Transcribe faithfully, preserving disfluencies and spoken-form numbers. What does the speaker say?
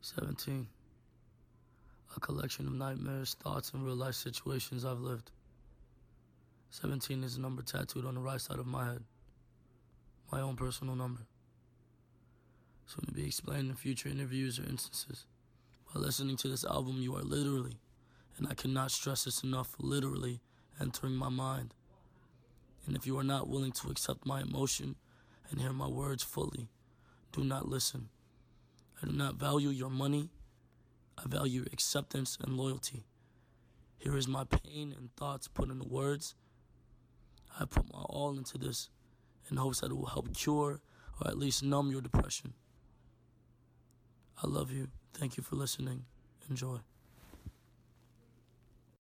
seventeen. A collection of nightmares, thoughts, and real-life situations I've lived. seventeen is a number tattooed on the right side of my head. My own personal number. Soon to be explained in future interviews or instances. By listening to this album, you are literally, and I cannot stress this enough, literally entering my mind. And if you are not willing to accept my emotion and hear my words fully, do not listen. I do not value your money. I value your acceptance and loyalty. Here is my pain and thoughts put into words. I put my all into this in hopes that it will help cure or at least numb your depression. I love you. Thank you for listening. Enjoy.